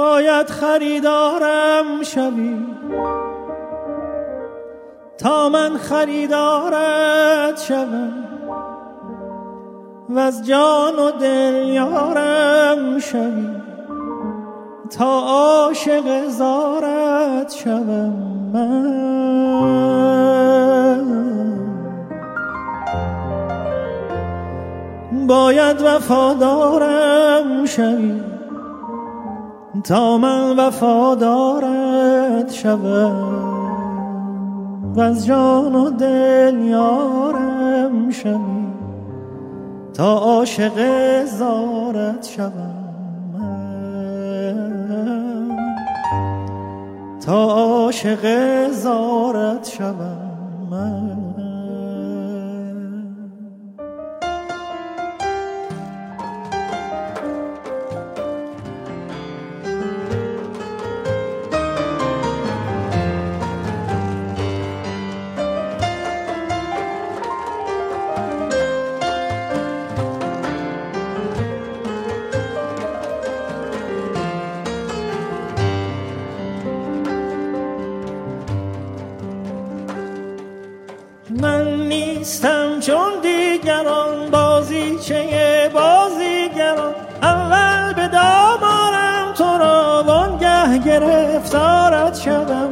باید خریدارم شوی تا من خریدارت شوم و از جان و دل یارم شوی تا عاشق زارت شوم من. باید وفادارم شوی تا من وفادارت شوم و از جان و دل یارم شوی تا عاشق زارت شوم من. تا عاشق زارت شوم من. من نیستم چون دیگران بازیچه بازیگران، اول به دام آرم تو را وانگه گرفتارت شدم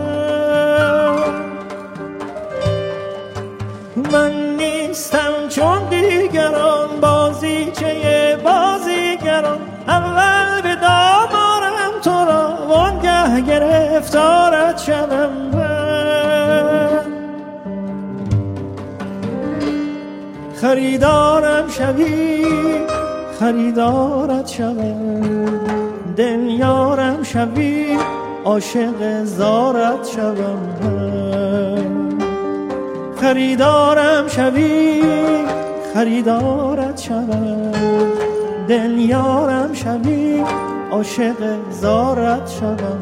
من نیستم چون دیگران بازیچه بازیگران، اول به دام آرم تو را وانگه گرفتارت شدم خریدارم شوی خریدارت شوم، دل یارم شوی عاشق زارت شوم خریدارم شوی خریدارت شوم، دل یارم شوی عاشق زارت شوم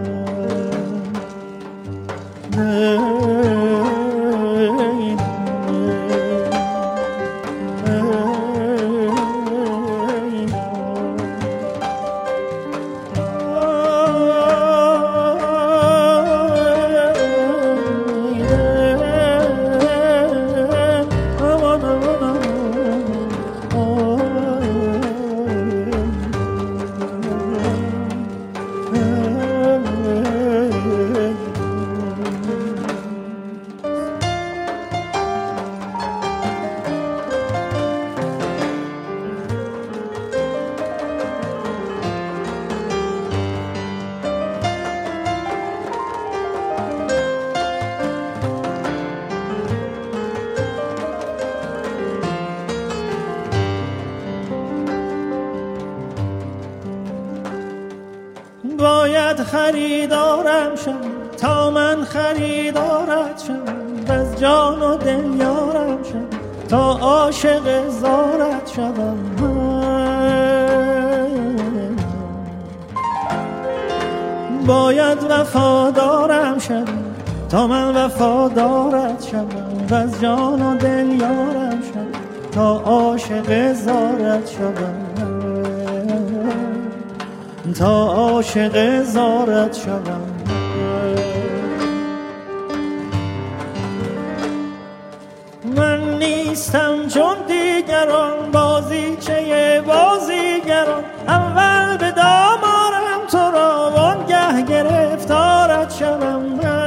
باید خریدارم شم تا من خریدارت شم و از جان و دل یارم شم تا عاشق زارت شم باید وفادارم شم تا من وفادارت شم و از جان و دل یارم شم تا عاشق زارت شم تا عاشق زارت شوم من نیستم چون دیگران بازیچه بازیگران، اول به دام آرم تو را وانگه گرفتارت شوم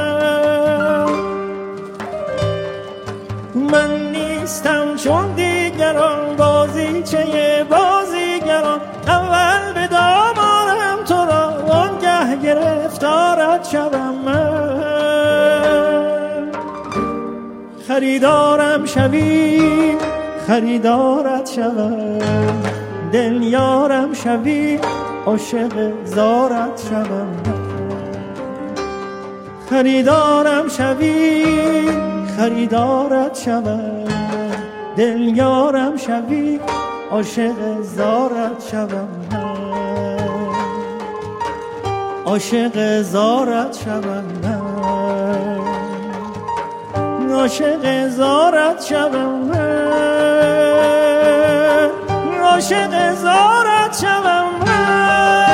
من نیستم چون دیگران بازیچه بازیگران، اول به دام آرم تو را وانگه گرفتارت شوم خریدارم شوی خریدارت شوم، دل یارم شوی عاشق زارت شوم خریدارم شوی خریدارت شوم، دل یارم شوی عاشق زارت شوم عاشق زارت شوم عاشق زارت شوم عاشق زارت شوم